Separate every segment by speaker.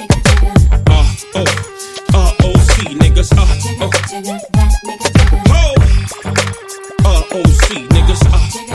Speaker 1: R-O-C, niggas, R-O-C, niggas,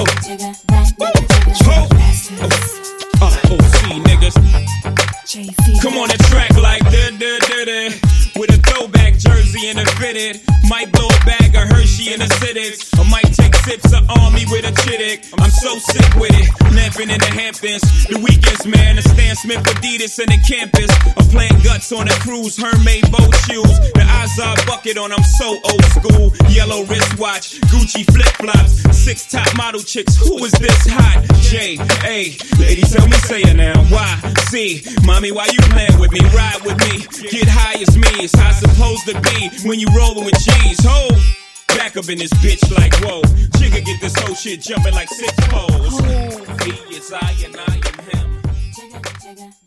Speaker 1: R-O-C, niggas. Come on that track like da-da-da-da. With a throwback jersey and a fitted. Might blow a bag of Hershey in the cities. I might take sips of Army with a chittick. I'm so sick with it. Lamping in the Hamptons. The weekends, man. The Stan Smith Adidas and the campus. I'm playing guts on a cruise. Hermès boat shoes. The Azar bucket on. I'm so old school. Yellow wristwatch. Gucci flip-flops. 6 top model chicks. Who is this hot? J-A. Lady, tell me, say it now. Y-C. Mommy, why you playing with me? Ride with me. Get high as me. It's how it's supposed to be when you rollin' with cheese. Ho! Back up in this bitch like whoa. Jigga get this whole shit jumping like 6 poles. He is I and I am him.